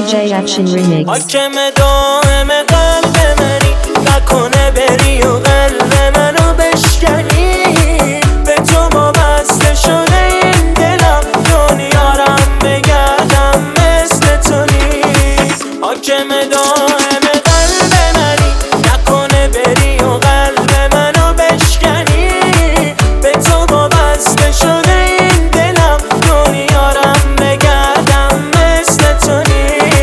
DJ Action Remix. حاکم دائم قلب منی، نکنه بری و قلب منو بشکنی. به تو وابسته شده این دلم، دنیا رم بگردم مثل تو نیست. حاکم دائم قلب منی، نکنه بری و قلب منو بشکنی. به تو وابسته شده این دلم، دنیا رم بگردم مثل تو نیست.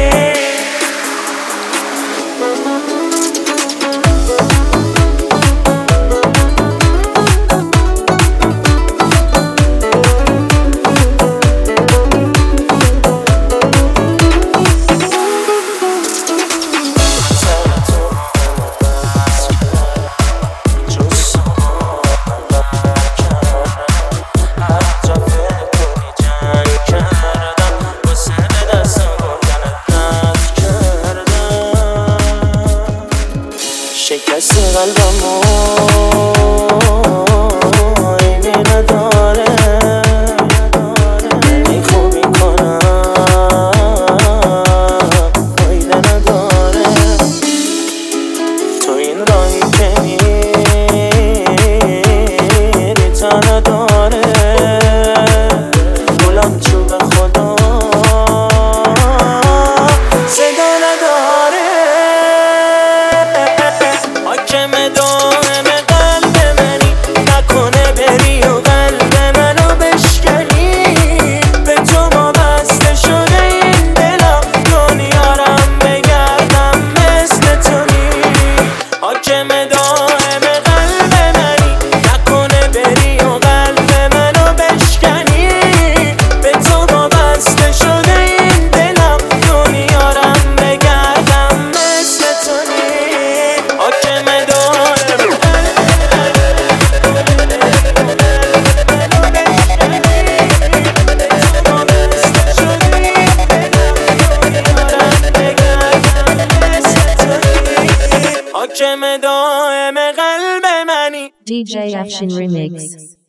شکست قلبمو عیبی نداره، ولی خوبی کنم فایده نداره. تو این راهی که میری تا نداره، گلم چوب خدا صدا نداره. حاکم دائم قلب منی، نکنه بری و قلب منو بشکنی. به تو وابسته شده این دلم، دنیا رم بگردم مثل تو نیست. حاکم دائم قلب منی، نکنه بری و قلب منو بشکنی. به تو وابسته شده این دلم، دنیا رم بگردم مثل تو نیست. حاکم حاکم دائم قلب منی. DJ Action Remix.